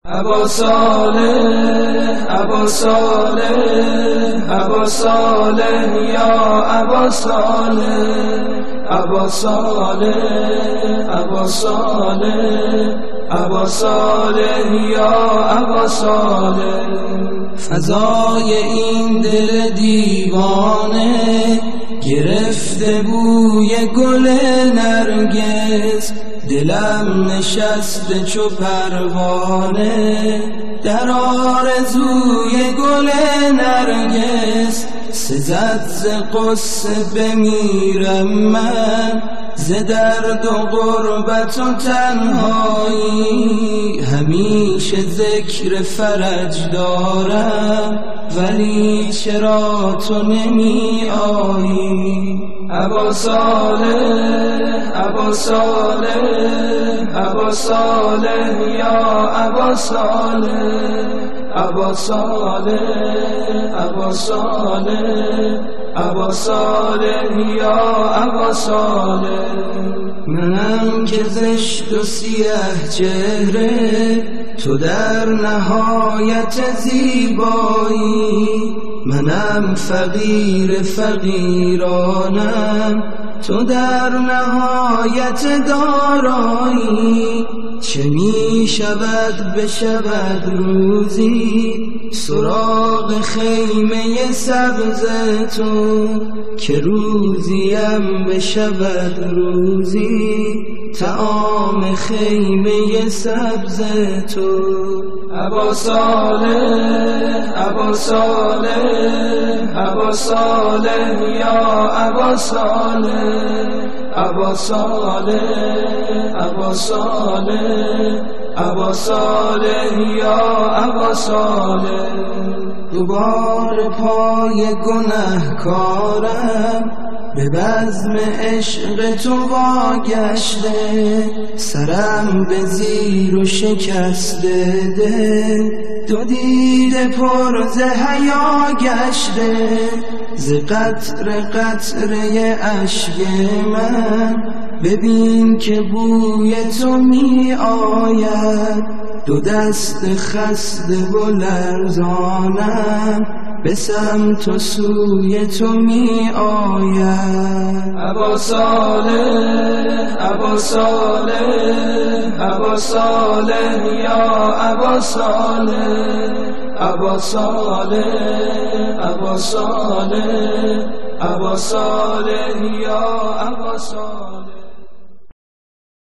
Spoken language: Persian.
ابا صالح ابا صالح ابا صالح یا ابا صالح ابا صالح ابا صالح ابا صالح یا ابا صالح. فضای این دل دیوانه گرفته بوی گل نرگس، دلم نشسته چو پروانه در آرزوی گل نرگس. سزد ز غصه بمیرم من، ز درد و غربت و تنهایی، همیشه ذکر فرج دارم ولی چرا تو نمی آیی؟ ابا صالح ابا صالح ابا صالح یا ابا صالح ابا صالح ابا صالح ابا صالح یا ابا صالح. منم که زشت و سیاه چهره، تو در نهایت زیبایی. منم فقیر فقیرانم، تو در نهایت دارایی. چه می شود بشود روزی سراغ خیمه سبز تو، که روزیم بشود روزی طعام خیمه سبز تو. ابا صالح ابا صالح ابا صالح یا ابا صالح ابا صالح ابا صالح ابا صالح یا ابا صالح. دوباره پای گنهکارم به بزم عشق تو واگشته، سرم به زیر و شکسته دل، دو دیده پر ز حیا گشته. ز قطره قطره اشک من ببین که بوی تو می آید، دو دست خسته و لرزانم به سمت و سوی تو می آید. ابا صالح ابا صالح ابا صالح یا ابا صالح ابا صالح ابا صالح ابا صالح یا ابا صالح.